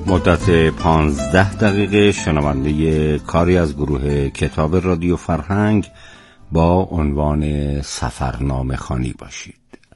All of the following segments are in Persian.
مدت 15 دقیقه شنونده کاری از گروه کتاب رادیو فرهنگ با عنوان سفرنامه خوانی باشید.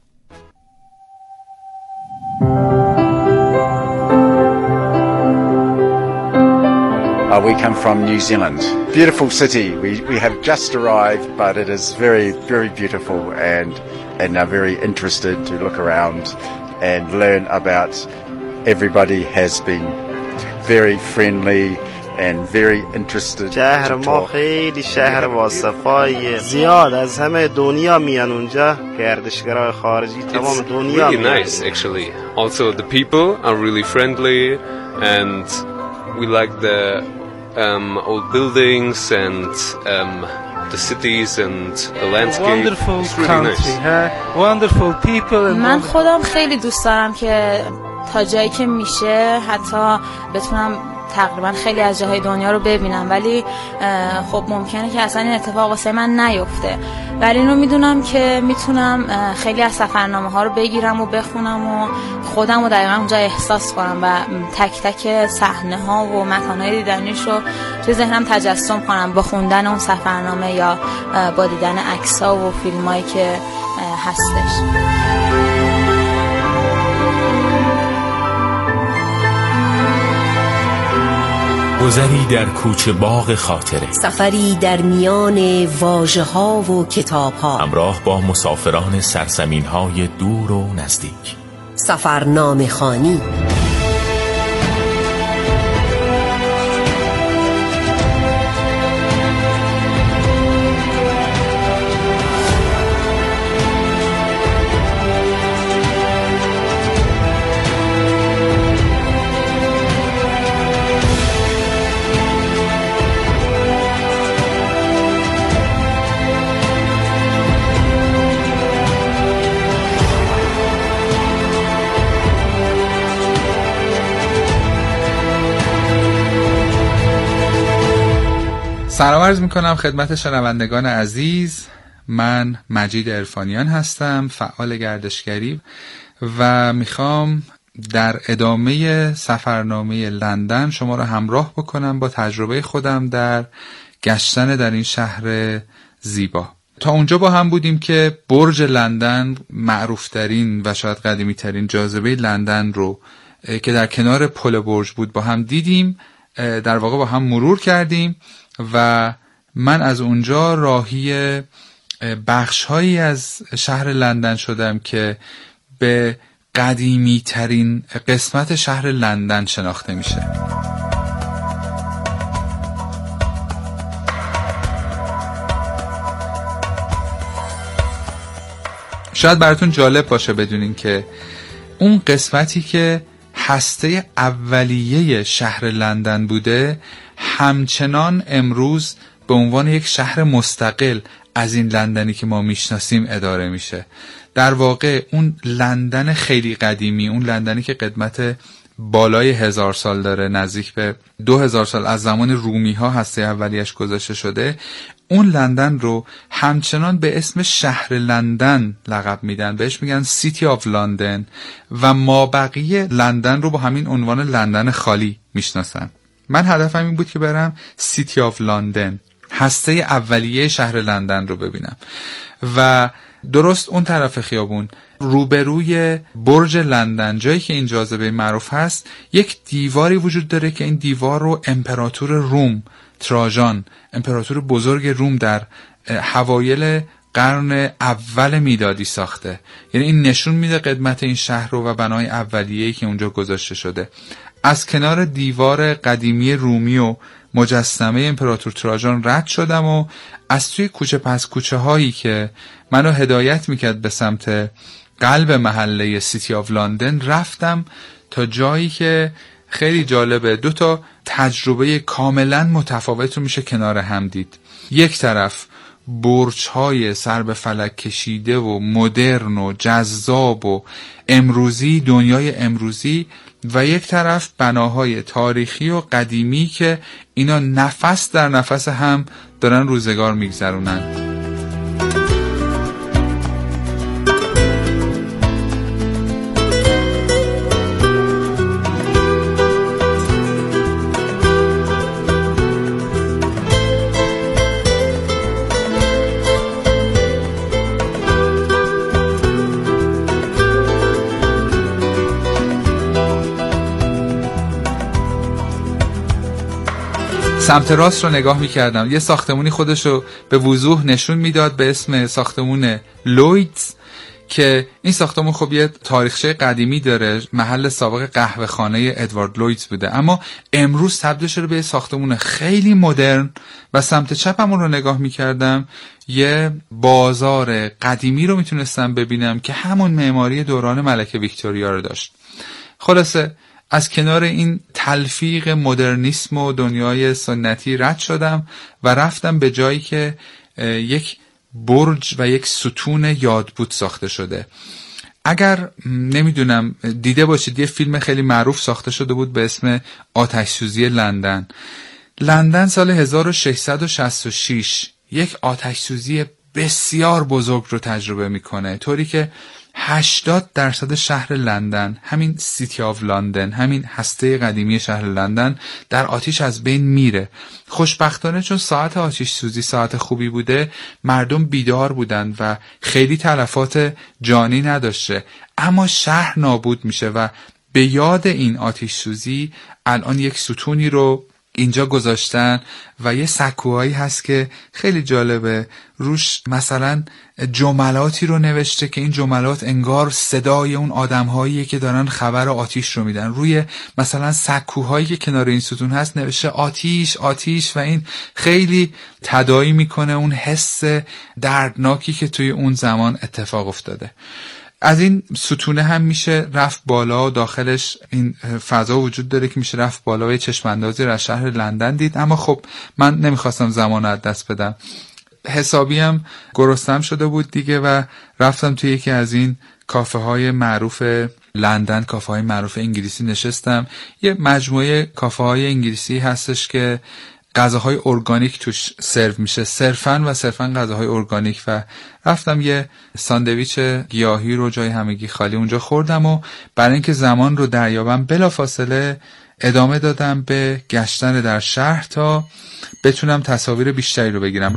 We come from New Zealand. Beautiful city. We have just arrived, but it is very, very beautiful and are very interested to look around and learn about. Everybody has been very friendly and very interested. شهر ما خیلی شهر واصفاییه. زیاد از همه دنیا میان اونجا. گردشگرای خارجی تمام دنیا میان. It's really nice actually. Also the people are really friendly and we like the old buildings and the cities and the landscape. Wonderful It's really country, nice. wonderful people and من خودم خیلی دوست دارم که تا جایی که میشه حتی بتونم تقریبا خیلی از جاهای دنیا رو ببینم، ولی خب ممکنه که اصلا این اتفاق واسه من نیفته، ولی اینو میدونم که میتونم خیلی از سفرنامه ها رو بگیرم و بخونم و خودم رو دقیقا اونجا احساس کنم و تک تک صحنه ها و مکان های دیدنیش رو توی ذهنم تجسم کنم با خوندن اون سفرنامه یا با دیدن عکس ها و فیلم هایی که هستش. گذری در کوچه باغ خاطره، سفری در میان واژه ها و کتاب ها، همراه با مسافران سرزمین های دور و نزدیک. سفرنامه خوانی. سلام عرض میکنم خدمت شنوندگان عزیز. من مجید عرفانیان هستم، فعال گردشگری، و میخوام در ادامه سفرنامه لندن شما را همراه بکنم با تجربه خودم در گشتن در این شهر زیبا. تا اونجا با هم بودیم که برج لندن، معروفترین و شاید قدیمی ترین جاذبه لندن رو که در کنار پل برج بود با هم دیدیم، در واقع با هم مرور کردیم و من از اونجا راهی بخش‌هایی از شهر لندن شدم که به قدیمی ترین قسمت شهر لندن شناخته میشه. شاید براتون جالب باشه بدونین که اون قسمتی که هسته اولیه شهر لندن بوده همچنان امروز به عنوان یک شهر مستقل از این لندنی که ما میشناسیم اداره میشه. در واقع اون لندن خیلی قدیمی، اون لندنی که قدمت بالای 1000 سال داره، نزدیک به 2000 سال از زمان رومی ها هسته اولیش گذاشته شده، اون لندن رو همچنان به اسم شهر لندن لقب میدن، بهش میگن سیتی آف لندن، و مابقی لندن رو با همین عنوان لندن خالی میشناسن. من هدفم این بود که برم سیتی آف لندن، هسته اولیه شهر لندن رو ببینم. و درست اون طرف خیابون روبروی برج لندن، جایی که این جاذبه معروف هست، یک دیواری وجود داره که این دیوار رو امپراتور روم تراژان، امپراتور بزرگ روم، در حوایل قرن اول میلادی ساخته. یعنی این نشون میده قدمت این شهر رو و بنای اولیه‌ای که اونجا گذاشته شده. از کنار دیوار قدیمی رومی و مجسمه امپراتور تراژان رد شدم و از توی کوچه پس کوچه هایی که منو هدایت میکرد به سمت قلب محله سیتی آف لندن رفتم تا جایی که خیلی جالبه. 2 تجربه کاملا متفاوت رو میشه کنار هم دید. یک طرف برج‌های سر به فلک کشیده و مدرن و جذاب و امروزی، دنیای امروزی، و یک طرف بناهای تاریخی و قدیمی که اینا نفس در نفس هم دارن روزگار میگذرونن. سمت راست رو نگاه میکردم، یه ساختمونی خودش رو به وضوح نشون میداد به اسم ساختمون لویدز که این ساختمون خب یه تاریخچه قدیمی داره، محل سابق قهوه خانه ادوارد لویدز بوده، اما امروز تبدیل شده به ساختمون خیلی مدرن. و سمت چپمون رو نگاه میکردم، یه بازار قدیمی رو میتونستم ببینم که همون معماری دوران ملکه ویکتوریا رو داشت. خلاصه از کنار این تلفیق مدرنیسم و دنیای سنتی رد شدم و رفتم به جایی که یک برج و یک ستون یادبود ساخته شده. اگر نمیدونم دیده باشید، یه فیلم خیلی معروف ساخته شده بود به اسم آتش‌سوزی لندن. لندن سال 1666 یک آتش‌سوزی بسیار بزرگ رو تجربه میکنه، طوری که 80% شهر لندن، همین سیتی آف لندن، همین هسته قدیمی شهر لندن در آتیش از بین میره. خوشبختانه چون ساعت آتش سوزی ساعت خوبی بوده، مردم بیدار بودن و خیلی تلفات جانی نداشته، اما شهر نابود میشه. و به یاد این آتش سوزی الان یک ستونی رو اینجا گذاشتن و یه سکوهایی هست که خیلی جالبه، روش مثلا جملاتی رو نوشته که این جملات انگار صدای اون آدم‌هاییه که دارن خبر آتیش رو میدن. روی مثلا سکوهایی که کنار این ستون هست نوشته آتیش آتیش، و این خیلی تداعی میکنه اون حس دردناکی که توی اون زمان اتفاق افتاده. از این ستونه هم میشه رفت بالا و داخلش این فضا وجود داره که میشه رفت بالا و یه چشماندازی رو از شهر لندن دید. اما خب من نمیخواستم زمان از دست بدم، حسابی هم گرسنم شده بود دیگه و رفتم توی یکی از این کافه های معروف لندن، کافه های معروف انگلیسی نشستم. یه مجموعه کافه های انگلیسی هستش که غذاهای ارگانیک توش سرو میشه، صرفاً غذاهای ارگانیک، و رفتم یه ساندویچ گیاهی رو جای همگی خالی اونجا خوردم و برای اینکه زمان رو دریابم بلافاصله ادامه دادم به گشتن در شهر تا بتونم تصاویر بیشتری رو بگیرم.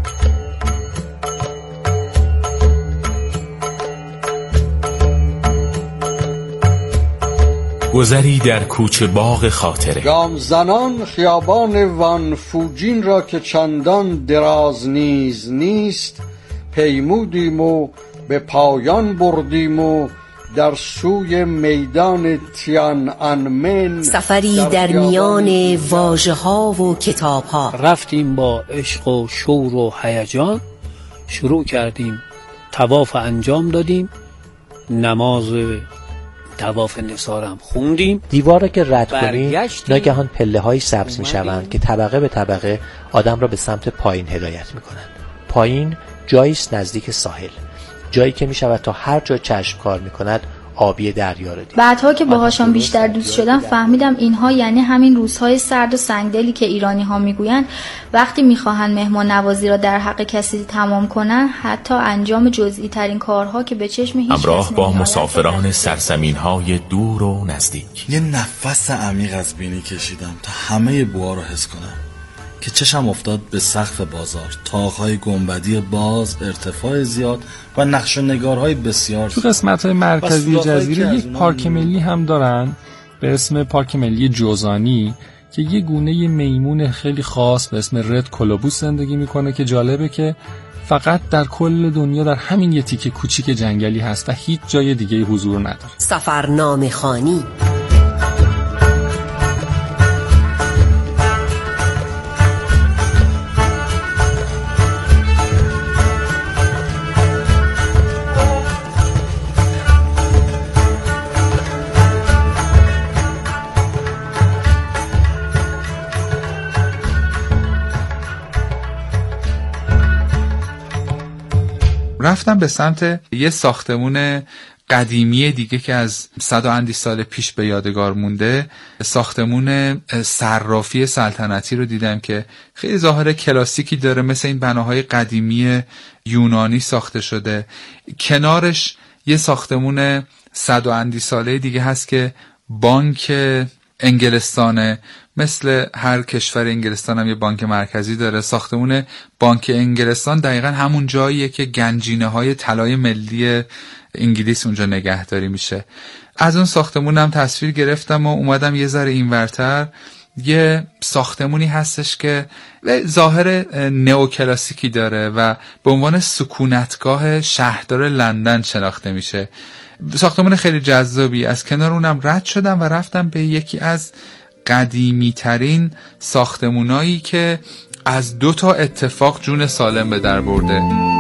گذری در کوچه باغ خاطره. گام زنان خیابان وان فوجین را که چندان دراز نیز نیست، پیمودیم و به پایان بردیم و در سوی میدان تیان انمن سفری در میان واژه ها و کتاب ها. رفتیم با عشق و شور و هیجان، شروع کردیم طواف انجام دادیم، نماز طواف نثارم خوندیم. دیوار که رد کنیم ناگهان پله های سبز می شوند که طبقه به طبقه آدم را به سمت پایین هدایت می کنند. پایین جاییست نزدیک ساحل، جایی که می شود تا هر جا چشم کار می کند آبی دریا رو دید. بعدها که باهاشون بیشتر دوست شدم فهمیدم اینها یعنی همین روزهای سرد و سنگدلی که ایرانی ها میگویند وقتی میخواهند مهمان نوازی را در حق کسی تمام کنن، حتی انجام جزئی ترین کارها که به چشم هیچ همراه با مسافران سرزمین های دور و نزدیک. یه نفس عمیق از بینی کشیدم تا همه بوها رو حس کنم که چشم افتاد به سقف بازار، طاق‌های گنبدی باز، ارتفاع زیاد و نقش و نگارهای بسیار. تو قسمت‌های مرکزی جزیره یک پارک ملی هم دارن به اسم پارک ملی جوزانی که یه گونه میمون خیلی خاص به اسم رد کولوبوس زندگی میکنه که جالبه که فقط در کل دنیا در همین یه تیکه کوچیک جنگلی هست و هیچ جای دیگه حضور نداره. سفرنامه خوانی. رفتم به سمت یه ساختمون قدیمی دیگه که از 100 و اندی سال پیش به یادگار مونده. ساختمون صرافی سلطنتی رو دیدم که خیلی ظاهر کلاسیکی داره، مثل این بناهای قدیمی یونانی ساخته شده. کنارش یه ساختمون 100 و اندی ساله دیگه هست که بانک انگلستانه، مثل هر کشور انگلستان هم یه بانک مرکزی داره. ساختمون بانک انگلستان دقیقا همون جاییه که گنجینه های طلای ملی انگلیس اونجا نگهداری میشه. از اون ساختمون هم تصویر گرفتم و اومدم یه ذره اینورتر یه ساختمونی هستش که ظاهر نئوکلاسیکی داره و به عنوان سکونتگاه شهردار لندن شناخته میشه. ساختمون خیلی جذابی. از کنار اونم رد شدم و رفتم به یکی از قدیمی ترین ساختمونایی که از 2 اتفاق جون سالم به در برده.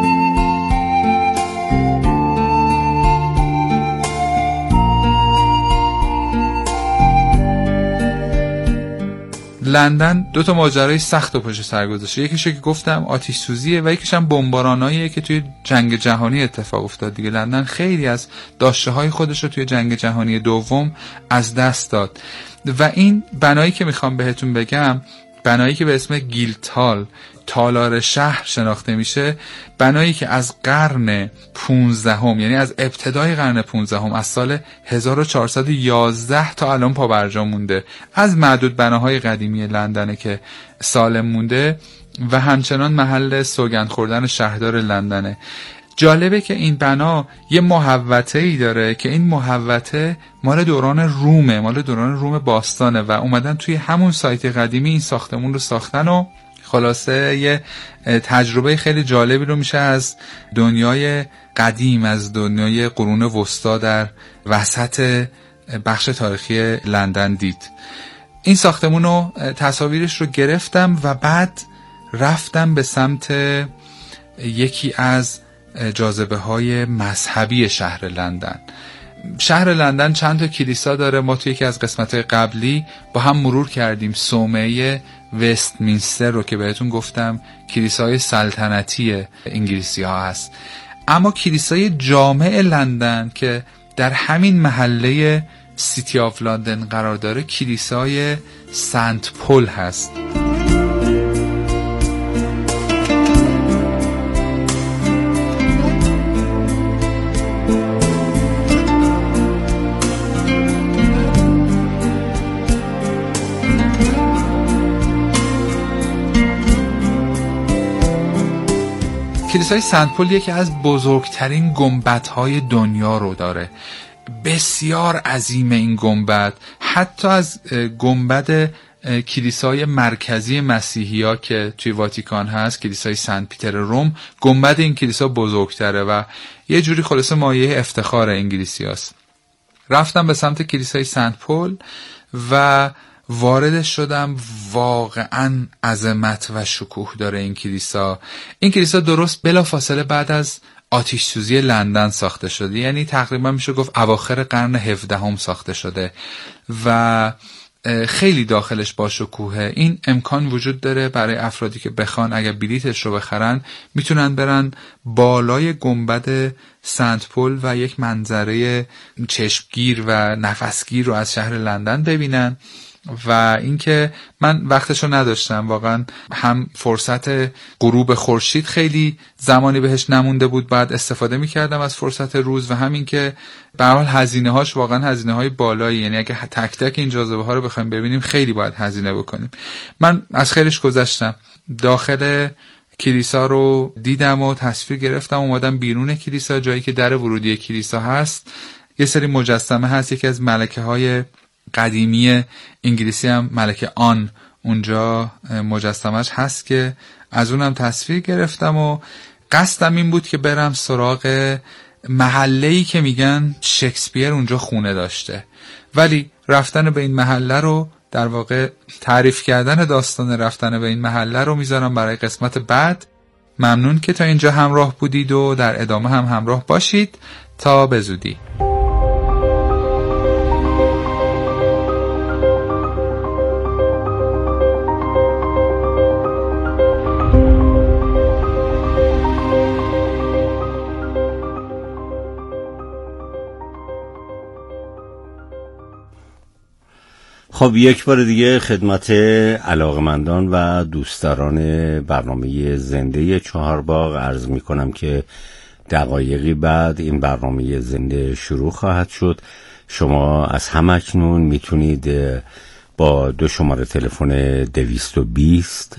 لندن 2 ماجرای سخت و پشت سر گذاشته. یکیشو که گفتم آتش سوزیه و یکیش هم بمباراناییه که توی جنگ جهانی اتفاق افتاد دیگه. لندن خیلی از داشته‌های خودش رو توی جنگ جهانی دوم از دست داد و این بنایی که میخوام بهتون بگم، بنایی که به اسم گیلدهال، تالار شهر شناخته میشه، بنایی که از قرن 15 یعنی از ابتدای قرن 15 از سال 1411 تا الان پابرجا مونده، از معدود بناهای قدیمی لندنه که سالم مونده و همچنان محل سوگند خوردن شهردار لندنه. جالبه که این بنا یه محوطه‌ای داره که این محوطه مال دوران رومه، مال دوران روم باستانه و اومدن توی همون سایت قدیمی این ساختمون رو ساختن و خلاصه یه تجربه خیلی جالبی رو میشه از دنیای قدیم، از دنیای قرون وسطا در وسط بخش تاریخی لندن دید. این ساختمون رو تصاویرش رو گرفتم و بعد رفتم به سمت یکی از جاذبه های مذهبی شهر لندن. شهر لندن چند تا کلیسا داره. ما توی یکی از قسمت‌های قبلی با هم مرور کردیم صومعه وستمینستر رو که بهتون گفتم کلیسای سلطنتی انگلیسی ها هست. اما کلیسای جامع لندن که در همین محله سیتی آف لندن قرار داره کلیسای سنت پل هست. کلیسای سنت پل یکی از بزرگترین گنبدهای دنیا رو داره. بسیار عظیم این گنبد، حتی از گنبد کلیسای مرکزی مسیحی‌ها که توی واتیکان هست، کلیسای سنت پیتر روم، گنبد این کلیسا بزرگتره و یه جوری خلاصه مایه افتخار انگلیسی‌هاست. رفتم به سمت کلیسای سنت پل و وارد شدم. واقعا عظمت و شکوه داره این کلیسا. این کلیسا درست بلافاصله بعد از آتش سوزی لندن ساخته شده، یعنی تقریبا میشه گفت اواخر قرن 17 ساخته شده و خیلی داخلش با شکوهه. این امکان وجود داره برای افرادی که بخوان اگر بلیتش رو بخرن میتونن برن بالای گنبد سنت پل و یک منظره چشمگیر و نفسگیر رو از شهر لندن ببینن. و اینکه من وقتشو نداشتم، واقعا هم فرصت غروب خورشید خیلی زمانی بهش نمونده بود، بعد استفاده میکردم از فرصت روز و همین که به هر حال هزینه‌هاش واقعا هزینه‌های بالایی، یعنی اگه تک تک این جاذبه ها رو بخوایم ببینیم خیلی باید هزینه بکنیم. من از خیلیش گذشتم، داخل کلیسا رو دیدم و تصویر گرفتم، اومدم بیرون کلیسا، جایی که در ورودی کلیسا هست یه سری مجسمه هست. یکی از ملکه‌های قدیمی انگلیسی هم ملکه آن اونجا مجسمش هست که از اونم تصویر گرفتم و قصدم این بود که برم سراغ محله‌ای که میگن شکسپیر اونجا خونه داشته، ولی رفتن به این محله رو، در واقع تعریف کردن داستان رفتن به این محله رو میذارم برای قسمت بعد. ممنون که تا اینجا همراه بودید و در ادامه هم همراه باشید. تا به زودی. خب یک بار دیگه خدمت علاقمندان و دوستداران برنامه زنده چهارباغ عرض می کنم که دقایقی بعد این برنامه زنده شروع خواهد شد. شما از همکنون میتونید با 2 شماره تلفن 220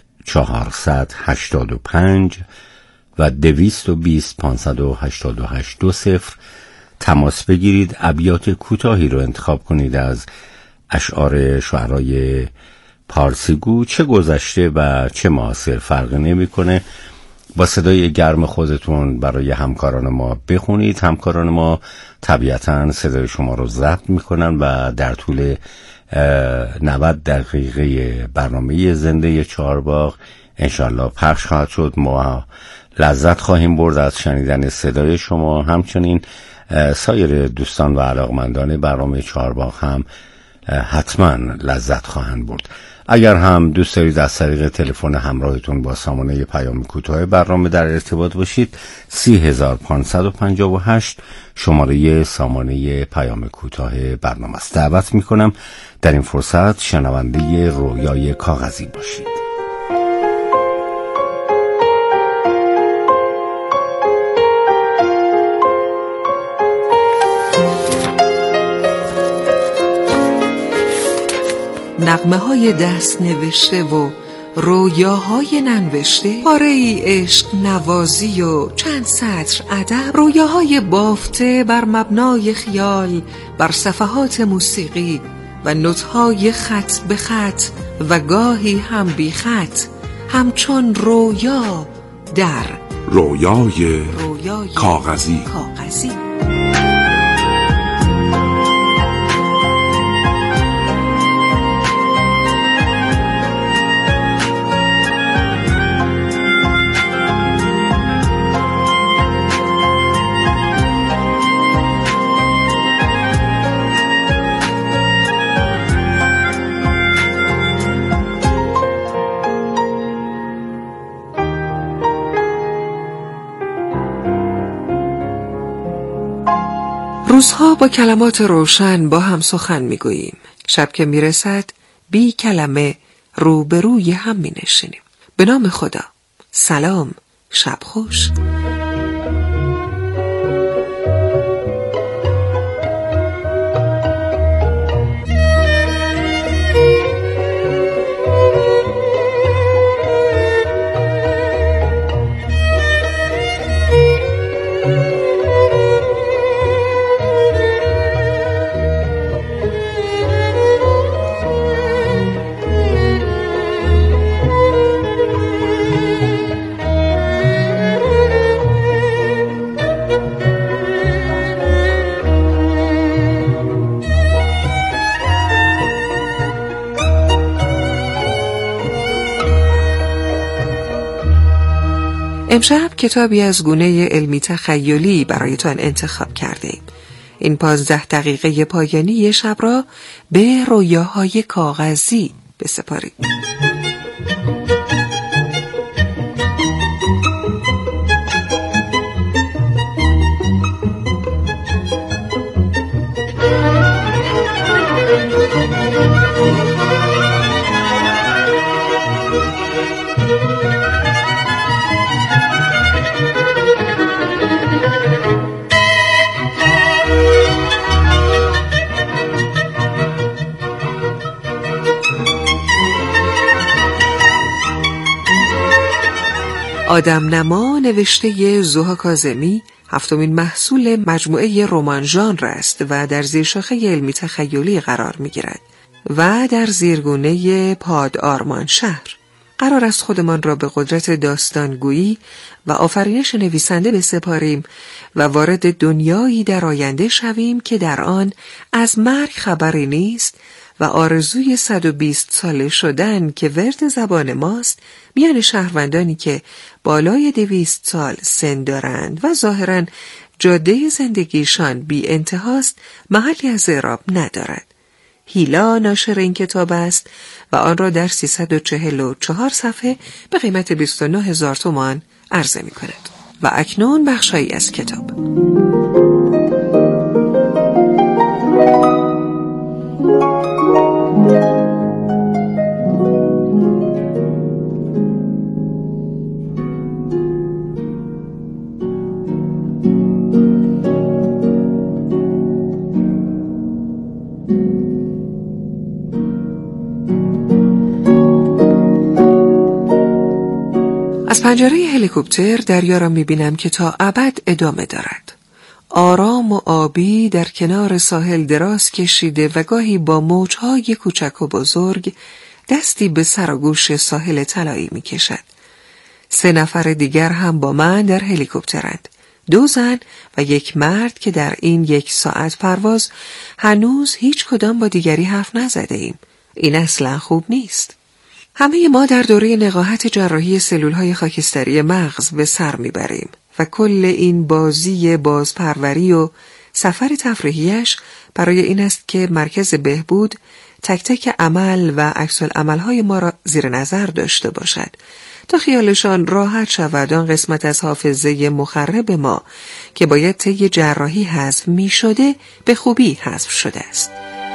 485 و 220 588 20 تماس بگیرید. ابیات کوتاهی رو انتخاب کنید از اشعار شاعرای پارسیگو چه گذشته و چه معاصر فرقی نمیکنه. با صدای گرم خودتون برای همکاران ما بخونید. همکاران ما طبیعتاً صدای شما رو ضبط میکنن و در طول 90 دقیقه برنامه زنده چهارباغ انشالله پخش خواهد شد. ما لذت خواهیم برد از شنیدن صدای شما. همچنین سایر دوستان و علاقمندان برنامه چهارباغ هم حتما لذت خواهند برد. اگر هم دوست دارید از طریق تلفن همراهتون با سامانه پیام کوتاه برنامه در ارتباط باشید، 30558 شماره سامانه پیام کوتاه برنامه است. دعوت میکنم در این فرصت شنونده رویای کاغذی باشید. نغمه های دست نوشته و رویاهای ننوشته، پاره ای عشق نوازی و چند سطر ادب، رویاهای بافته بر مبنای خیال بر صفحات موسیقی و نوت‌های خط به خط و گاهی هم بی خط، همچون رویا در رویای کاغذی. روزها با کلمات روشن با هم سخن میگوییم. شب که میرسد بی کلمه روبروی هم مینشینیم. به نام خدا، سلام، شب خوش. امشب کتابی از گونه علمی تخیلی برایتان انتخاب کردیم. این 15 دقیقه پایانی شب را به رویاهای کاغذی بسپارید. آدم نما نوشته ضحی کاظمی 7مین محصول مجموعه رمان ژانر است و در زیر شاخه علمی تخیلی قرار می‌گیرد و در زیرگونه پاد آرمان شهر. قرار است خودمان را به قدرت داستانگویی و آفرینش نویسنده بسپاریم و وارد دنیایی در آینده شویم که در آن از مرگ خبری نیست و آرزوی 120 ساله شدن که ورد زبان ماست میان شهروندانی که بالای 200 سال سن دارند و ظاهراً جاده زندگیشان بی انتهاست محلی از اعراب ندارد. هیلا ناشر این کتاب است و آن را در 344 صفحه به قیمت 29,000 تومان عرضه می کند. و اکنون بخشایی از کتاب. از پنجره هلیکوپتر دریا را می‌بینم که تا ابد ادامه دارد. آرام و آبی در کنار ساحل دراز کشیده و گاهی با موج‌های کوچک و بزرگ دستی به سر و گوش ساحل طلایی می کشد. 3 نفر دیگر هم با من در هلیکوپترند. 2 زن و 1 مرد که در این 1 ساعت پرواز هنوز هیچ کدام با دیگری حرف نزده ایم. این اصلا خوب نیست. همه ما در دوره نقاهت جراحی سلولهای خاکستری مغز به سر میبریم و کل این بازی بازپروری و سفر تفریحیش برای این است که مرکز بهبود تک تک عمل و عکس‌العمل‌های ما را زیر نظر داشته باشد تا خیالشان راحت شود آن قسمت از حافظه مخرب ما که باید طی جراحی حذف می شده به خوبی حذف شده است.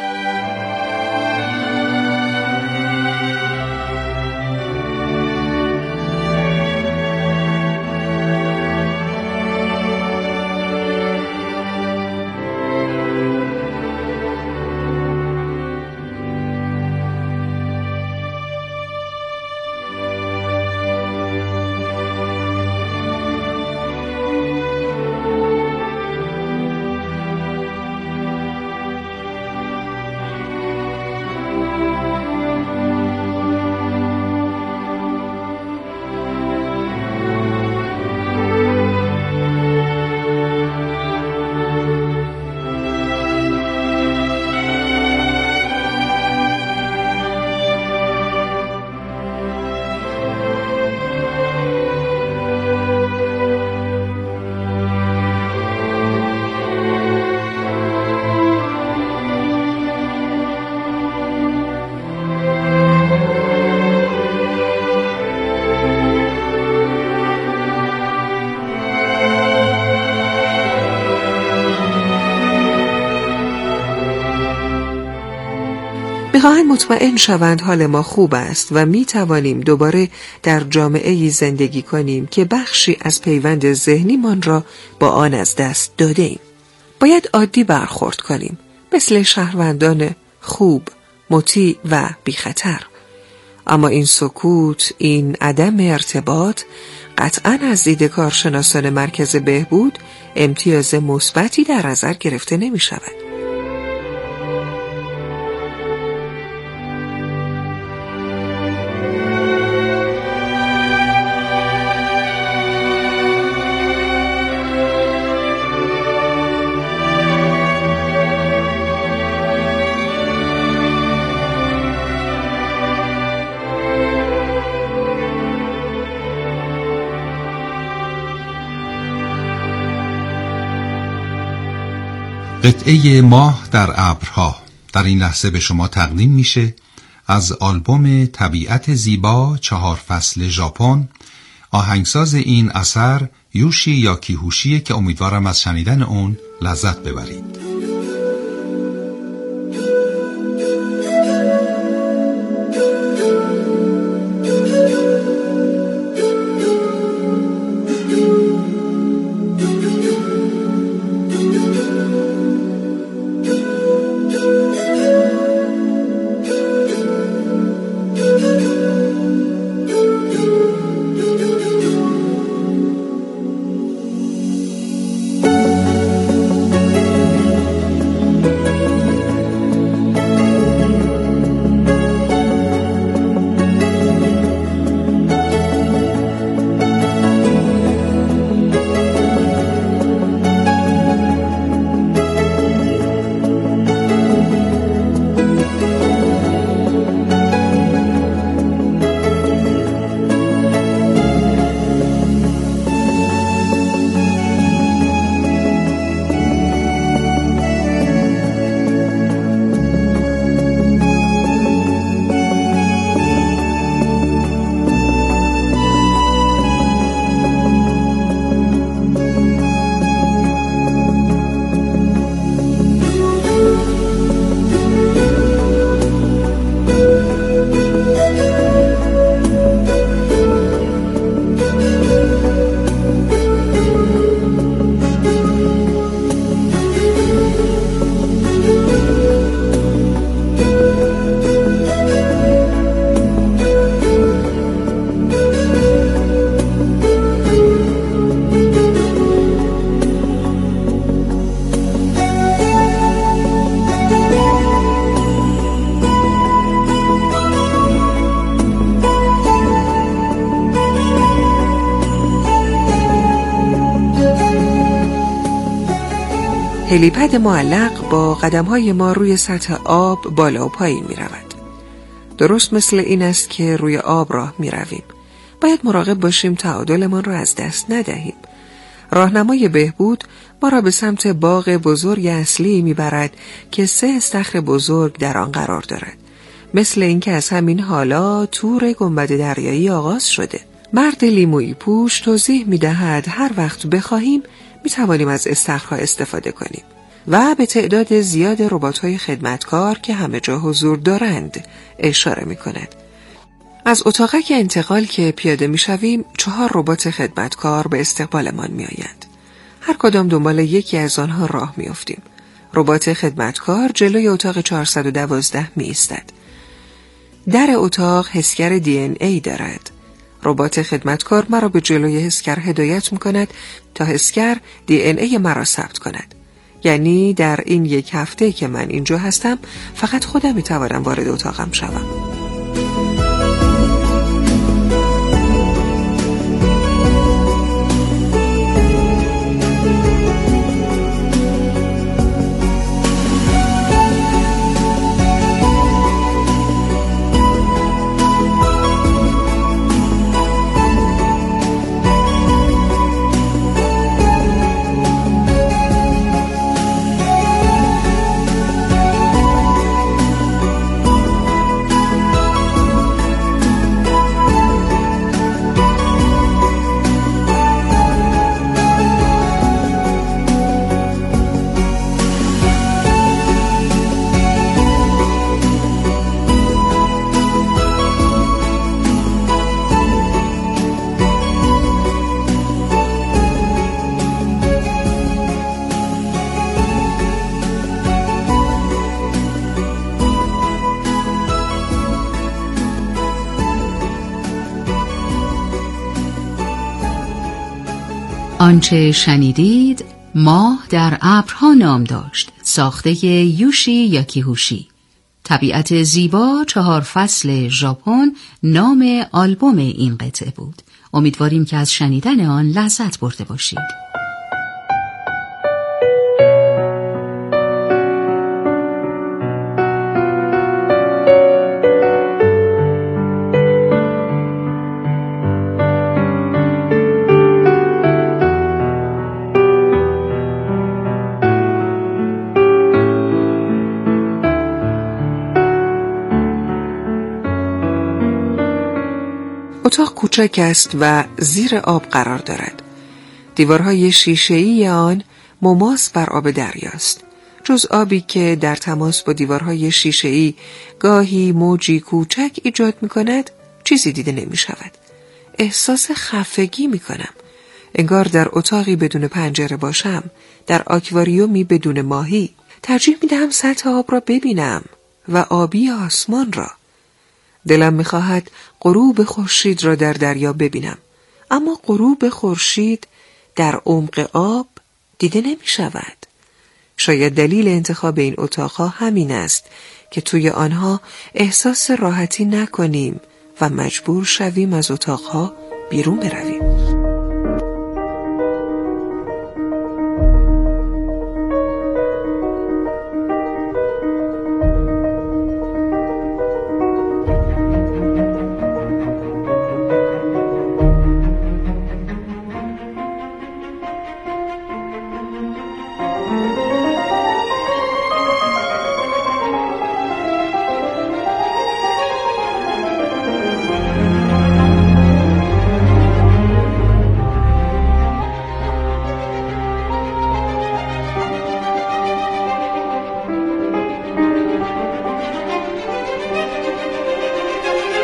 می‌خواهند مطمئن شوند حال ما خوب است و می توانیم دوباره در جامعه‌ای زندگی کنیم که بخشی از پیوند ذهنیمان را با آن از دست داده ایم. باید عادی برخورد کنیم، مثل شهروندان خوب، مطیع و بی خطر. اما این سکوت، این عدم ارتباط قطعاً از دید کارشناسان مرکز بهبود امتیاز مثبتی در نظر گرفته نمی شود. قطعه ماه در ابرها در این لحظه به شما تقدیم میشه از آلبوم طبیعت زیبا 4 فصل ژاپن. آهنگساز این اثر یوشی یاکیهوشیه که امیدوارم از شنیدن اون لذت ببرید. هلیپد معلق با قدم‌های ما روی سطح آب بالا و پایین می‌رود. درست مثل این است که روی آب راه می‌رویم. باید مراقب باشیم تعادلمان را از دست ندهیم. راهنمای بهبود ما را به سمت باغ بزرگ اصلی می‌برد که 3 استخر بزرگ در آن قرار دارد. مثل اینکه از همین حالا تور گنبد دریایی آغاز شده. مرد لیمویی پوش توضیح می‌دهد هر وقت بخواهیم می‌توانیم از استخرها استفاده کنیم و به تعداد زیاد ربات‌های خدمتکار که همه جا حضور دارند اشاره می‌کند. از اتاقک انتقال که پیاده می‌شویم 4 ربات خدمتکار به استقبالمان می‌آیند. هر کدام دنبال یکی از آنها راه می‌افتیم. ربات خدمتکار جلوی اتاق 412 می‌ایستد. در اتاق حسگر DNA دارد. ربات خدمتکار مرا به جلوی حسگر هدایت می‌کند تا حسگر DNA مرا ثبت کند. یعنی در این 1 هفته که من اینجا هستم فقط خودم می‌توانم وارد اتاقم شوم. آنچه شنیدید ماه در ابرها نام داشت، ساخته یوشی یاکیهوشی. طبیعت زیبا 4 فصل ژاپن نام آلبوم این قطعه بود. امیدواریم که از شنیدن آن لذت برده باشید. اتاق کوچک است و زیر آب قرار دارد. دیوارهای شیشه‌ای آن مماس بر آب دریاست. جز آبی که در تماس با دیوارهای شیشه‌ای گاهی موجی کوچک ایجاد می‌کند، چیزی دیده نمی‌شود. احساس خفگی می‌کنم. انگار در اتاقی بدون پنجره باشم، در آکواریومی بدون ماهی. ترجیح می‌دهم سطح آب را ببینم و آبی آسمان را. دلم می‌خواهد غروب خورشید را در دریا ببینم، اما غروب خورشید در عمق آب دیده نمی‌شود. شاید دلیل انتخاب این اتاقها همین است که توی آنها احساس راحتی نکنیم و مجبور شویم از اتاقها بیرون برویم.